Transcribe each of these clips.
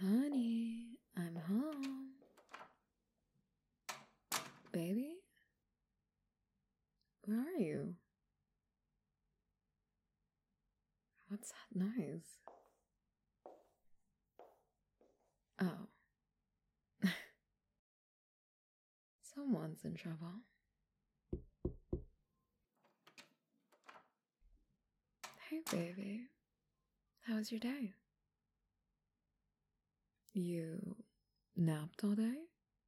Honey, I'm home. Baby? Where are you? What's that noise? Oh. Someone's in trouble. Hey, baby. How was your day? You napped all day?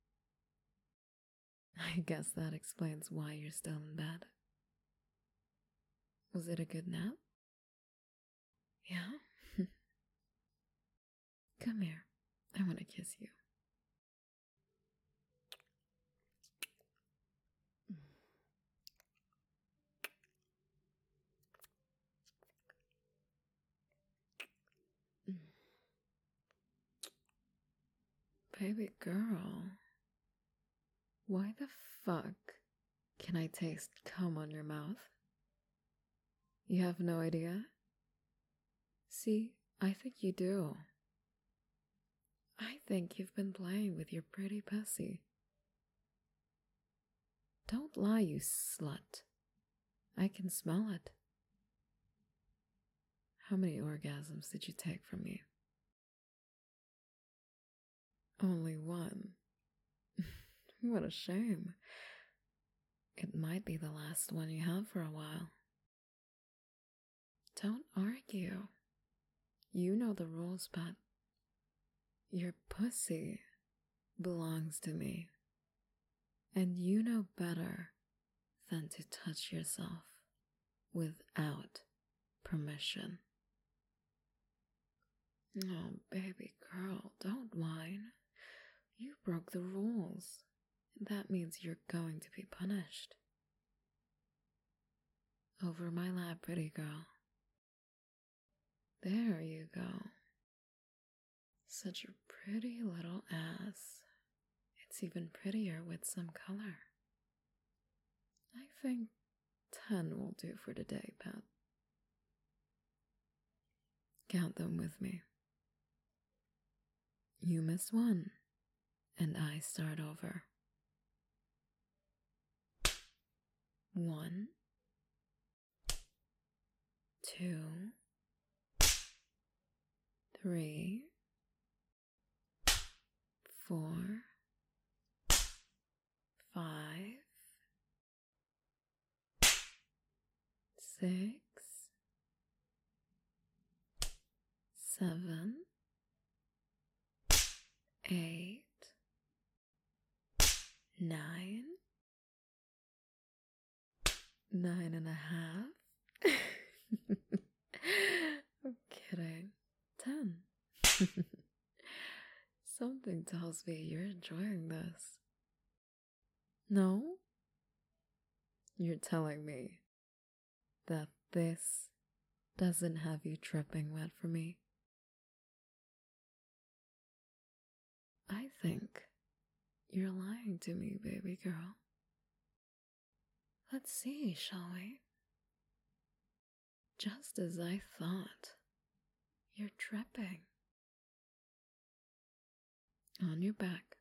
I guess that explains why you're still in bed. Was it a good nap? Yeah? Come here. I want to kiss you. Baby girl. Why the fuck can I taste cum on your mouth? You have no idea? See, I think you do. I think you've been playing with your pretty pussy. Don't lie, you slut. I can smell it. How many orgasms did you take from me? Only one. What a shame. It might be the last one you have for a while. Don't argue. You know the rules, but your pussy belongs to me. And you know better than to touch yourself without permission. Oh, baby girl, don't whine. You broke the rules. That means you're going to be punished. Over my lap, pretty girl. There you go. Such a pretty little ass. It's even prettier with some color. I think 10 will do for today, Pat. Count them with me. You miss one, and I start over. 1, 2, 3, 4, 5, 6, 7, 8, 9, 9.5. I'm kidding. 10. Something tells me you're enjoying this. No? You're telling me that this doesn't have you dripping wet for me? I think you're lying to me, baby girl. Let's see, shall we? Just as I thought, you're dripping. On your back.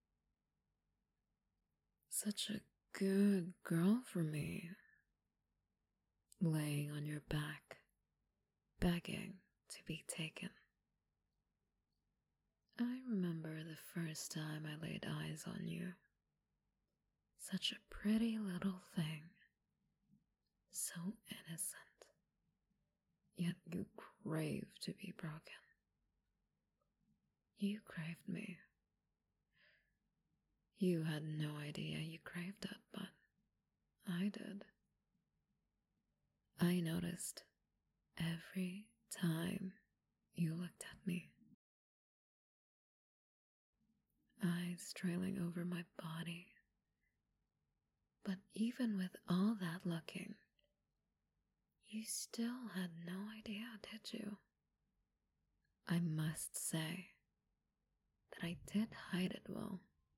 Such a good girl for me. Laying on your back, begging to be taken. I remember the first time I laid eyes on you. Such a pretty little thing. So innocent. Yet you crave to be broken. You craved me. You had no idea you craved it, but I did. I noticed every time you looked at me. Eyes trailing over my body. But even with all that looking, you still had no idea, did you? I must say that I did hide it well.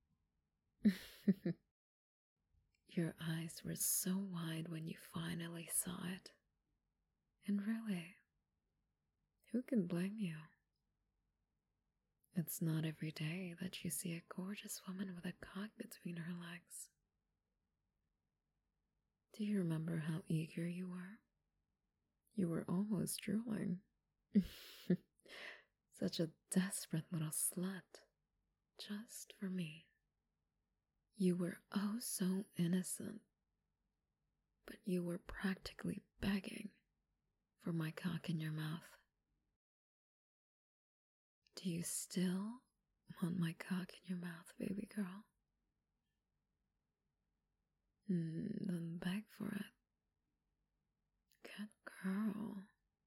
Your eyes were so wide when you finally saw it. And really, who can blame you? It's not every day that you see a gorgeous woman with a cock between her legs. Do you remember how eager you were? You were almost drooling. Such a desperate little slut. Just for me. You were oh so innocent. But you were practically begging for my cock in your mouth. Do you still want my cock in your mouth, baby girl? Then beg for it. Good girl.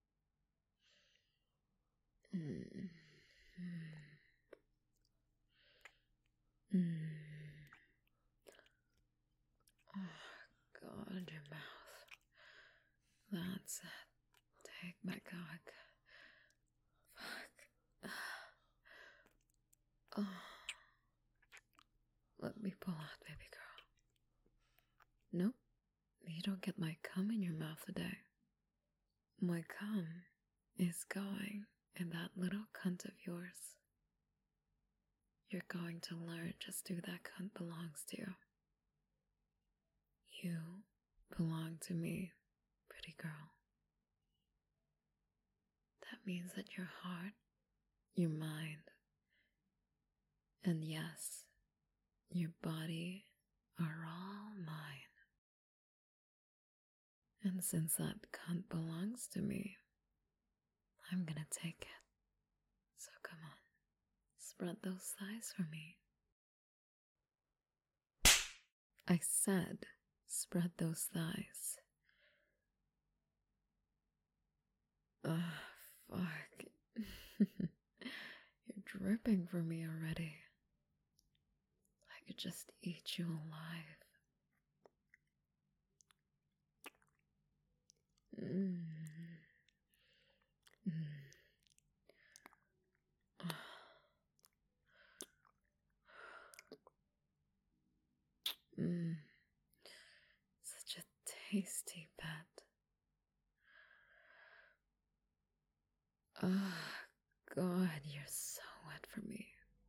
Oh, God, your mouth. That's it. Take my cock. Fuck. Oh. Let me pull out, baby girl. Nope. You don't get my cum in your mouth today. My cum is going in that little cunt of yours. You're going to learn just who that cunt belongs to. You belong to me, pretty girl. That means that your heart, your mind, and yes, your body are all mine. And since that cunt belongs to me, I'm gonna take it. So come on, spread those thighs for me. I said, spread those thighs. Ugh, fuck. You're dripping for me already. I could just eat you alive. Such a tasty pet. Oh, God, you're so wet for me.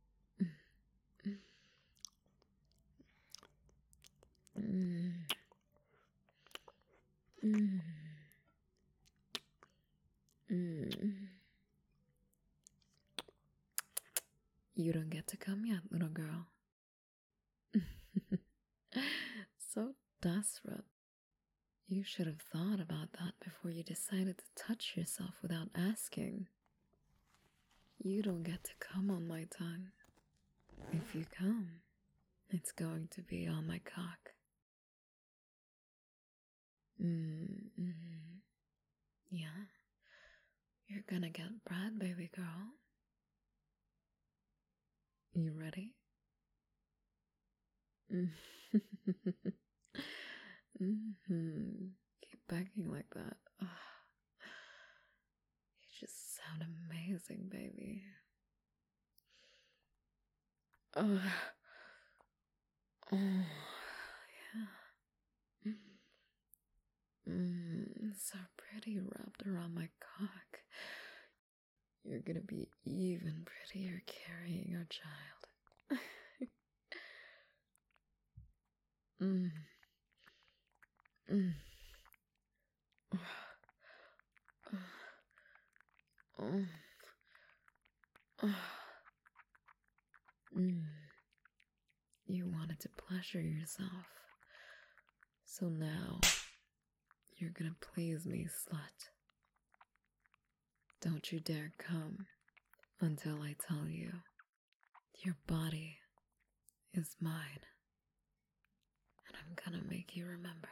You don't get to come yet, little girl. So desperate. You should have thought about that before you decided to touch yourself without asking. You don't get to come on my tongue. If you come, it's going to be on my cock. Yeah, you're gonna get bread, baby girl. You ready? Keep begging like that. Oh, you just sound amazing, baby. Oh, yeah. So pretty wrapped around my cock. You're gonna be even prettier carrying our child. You wanted to pleasure yourself. So now, you're gonna please me, slut. Don't you dare come until I tell you. Your body is mine. And I'm gonna make you remember.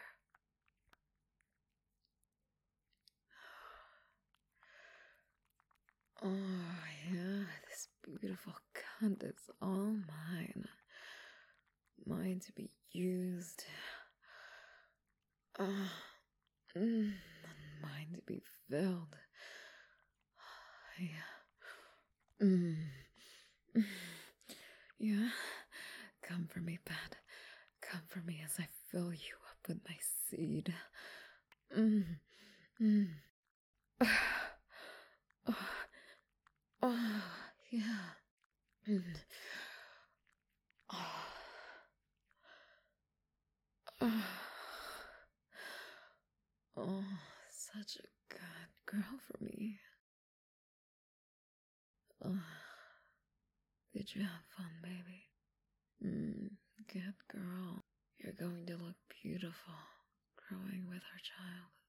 Oh, yeah, this beautiful cunt is all mine. Mine to be used. And mine to be filled. Yeah. Yeah. Come for me, Pat. Come for me as I fill you up with my seed. Oh, yeah. Oh, such a good girl for me. Oh, did you have fun, baby? Good girl. You're going to look beautiful growing with our child.